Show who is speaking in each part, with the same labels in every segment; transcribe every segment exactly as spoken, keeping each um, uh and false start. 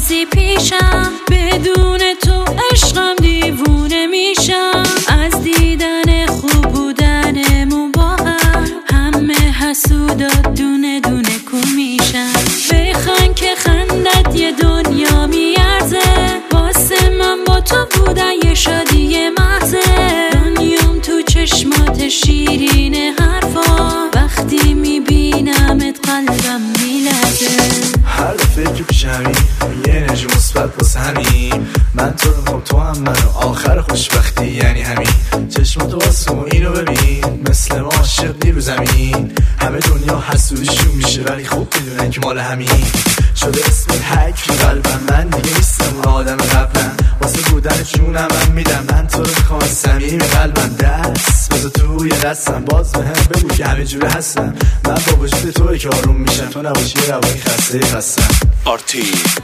Speaker 1: روزی پیشم، بدون تو عشقم دیوونه میشم. از دیدن خوب بودنمون با هم، همه حسودات دونه دونه کن میشن. بخند که خندت یه دنیا میارزه، واسه من با تو بودن یه شادی محضه. دنیام تو چشمات شیرین حرفا، وقتی میبینمت قلبم میلرزه.
Speaker 2: هر دفعه که پیشمی یه انرژی مثبت واسه همین، من تو رو میخوام تو هم منو، آخر خوشبختی یعنی همین. چشماتو واسه اینو ببین، مثل ما عاشق نیرو زمین. همه دنیا حسودیشون میشه ولی خوب میدونن که مال همین. شده اسم حک تو قلبم، من دیگه نیستم اون آدم قبلم. واسه بودن جونم من میدم، من تو رو میخوام صمیم قلبم. دست بذار توی دستم، باز به هم بگو که همه جوره هستم. من با وجود توی که آروم میشم، تو نباشی یه روانی خسته خستم.
Speaker 3: آرتی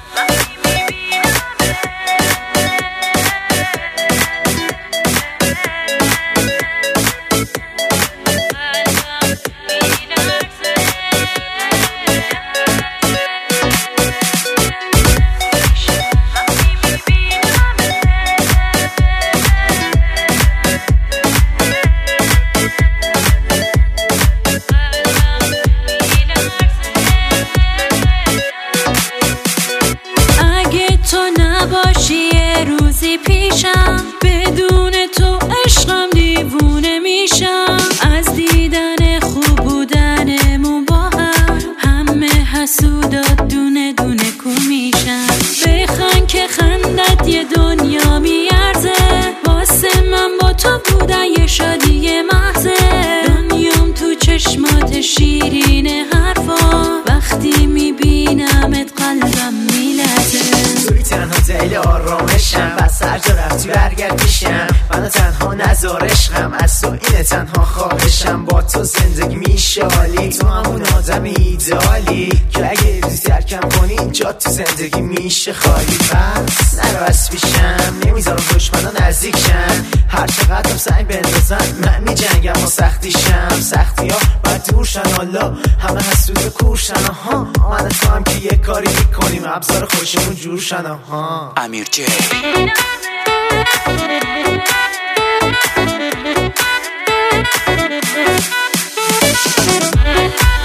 Speaker 1: باشی یه روزی پیشم، بدون تو عشقم دیوونه میشم. از دیدن خوب بودنمون با هم، همه حسودات دونه دونه کن میشن. بخند که خندت یه دنیا میارزه، واسه من با تو بودن یه شادی محضه. دنیام تو چشمات شیرین حرفا، وقتی میبینمت قلبم میلرزه.
Speaker 4: تنها دل آرامشم، بس هر جا رفتی برگرد پیشم. منو تنها نذار عشقم، از تو اینه تنها خواهشم. با تو زندگی میشه عالی، تو همون آدم ایدالی که اگه روزی ترکم کنی جا تو زندگی میشه خالی. بس نرو از پیشم، نمیذارم دشمنا نزدیکشن. هر چقدرم سنگ بندازن من میجنگم و سختیشم. سختی ها باید دورشن، حالا همه حسود و کورشن. آها من تو هم که یه کاری میکنیم، ابزار خوشمون جورشن. آها
Speaker 3: امیر جی
Speaker 1: We'll be right back.